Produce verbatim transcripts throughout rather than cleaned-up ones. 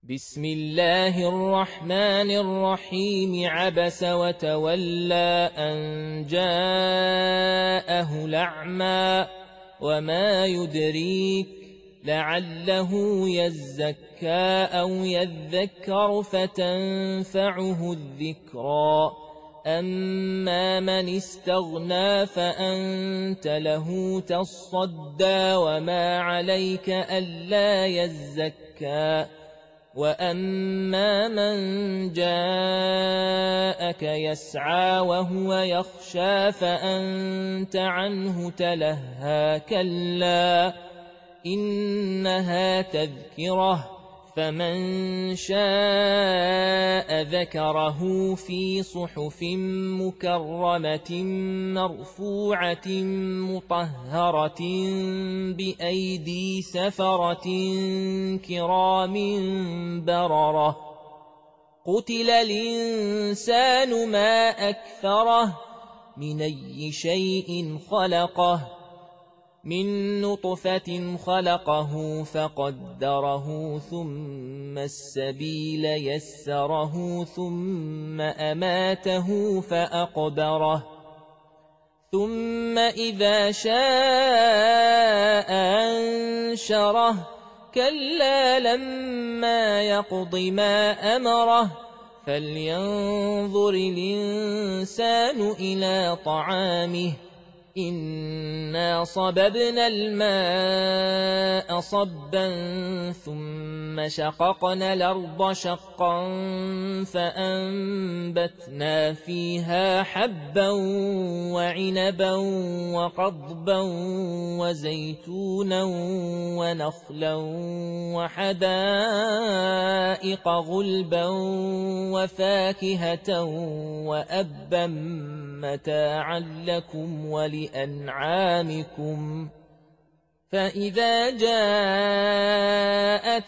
بسم الله الرحمن الرحيم عبس وتولى أن جاءه الأعمى وما يدريك لعله يزكى أو يذكر فتنفعه الذكرى أما من استغنى فأنت له تصدى وما عليك ألا يزكى وأما من جاءك يسعى وهو يخشى فأنت عنه تلهى كلا إنها تذكرة فمن شاء ذكره في صحف مكرمة مرفوعة مطهرة بأيدي سفرة كرام بررة قتل الإنسان ما أكفره من أي شيء خلقه من نطفة خلقه فقدره ثم السبيل يسره ثم أماته فأقبره ثم إذا شاء أنشره كلا لما يقض ما أمره فلينظر الإنسان إلى طعامه إنا صببنا الماء صبا ثم شققنا الأرض شقا فأنبتنا فيها حبا وعنبا وقضبا وزيتونا ونخلا وحدائق غلبا وفاكهة وأبا متاعا لكم ولأنعامكم فإذا جاءت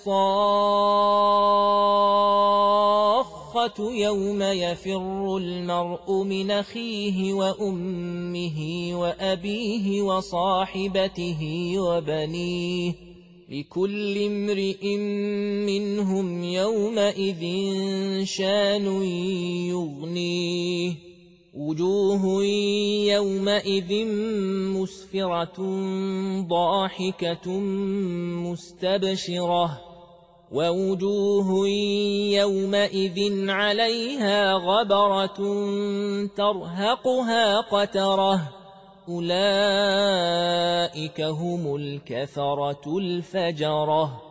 الصاخة يوم يفر المرء من أخيه وأمه وأبيه وصاحبته وبنيه لكل امرئ منهم يومئذ شان يغنيه وجوه يومئذ مسفرة ضاحكة مستبشرة ووجوه يومئذ عليها غبرة ترهقها قترة أولئك هم الكفرة الفجرة